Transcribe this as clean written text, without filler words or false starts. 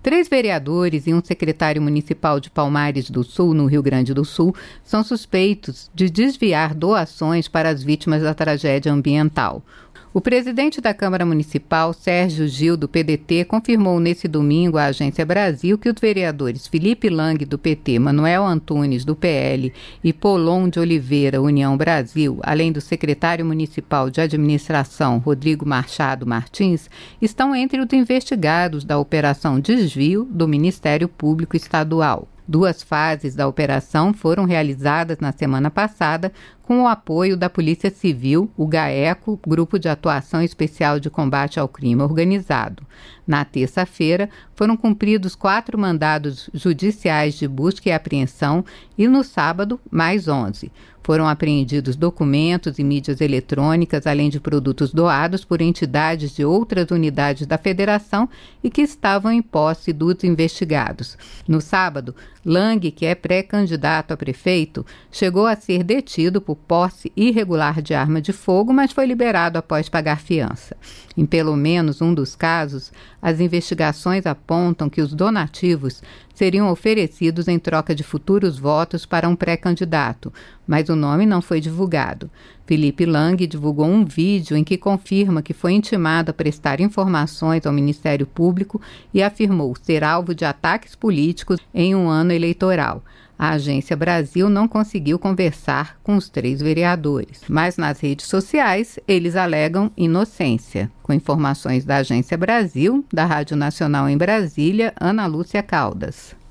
3 vereadores e um secretário municipal de Palmares do Sul, no Rio Grande do Sul, são suspeitos de desviar doações para as vítimas da tragédia ambiental. O presidente da Câmara Municipal, Sérgio Gil, do PDT, confirmou nesse domingo à Agência Brasil que os vereadores Felipe Lang, do PT, Manuel Antunes, do PL e Polon de Oliveira, União Brasil, além do secretário municipal de administração, Rodrigo Machado Martins, estão entre os investigados da Operação Desvio do Ministério Público Estadual. 2 fases da operação foram realizadas na semana passada com o apoio da Polícia Civil, o GAECO, Grupo de Atuação Especial de Combate ao Crime Organizado. Na terça-feira, foram cumpridos 4 mandados judiciais de busca e apreensão e, no sábado, mais 11. Foram apreendidos documentos e mídias eletrônicas, além de produtos doados por entidades de outras unidades da Federação e que estavam em posse dos investigados. No sábado, Lang, que é pré-candidato a prefeito, chegou a ser detido por posse irregular de arma de fogo, mas foi liberado após pagar fiança. Em pelo menos um dos casos, as investigações apontam que os donativos seriam oferecidos em troca de futuros votos para um pré-candidato, mas o nome não foi divulgado. Felipe Lang divulgou um vídeo em que confirma que foi intimado a prestar informações ao Ministério Público e afirmou ser alvo de ataques políticos em um ano eleitoral. A Agência Brasil não conseguiu conversar com os 3 vereadores, mas nas redes sociais eles alegam inocência. Com informações da Agência Brasil, da Rádio Nacional em Brasília, Ana Lúcia Caldas.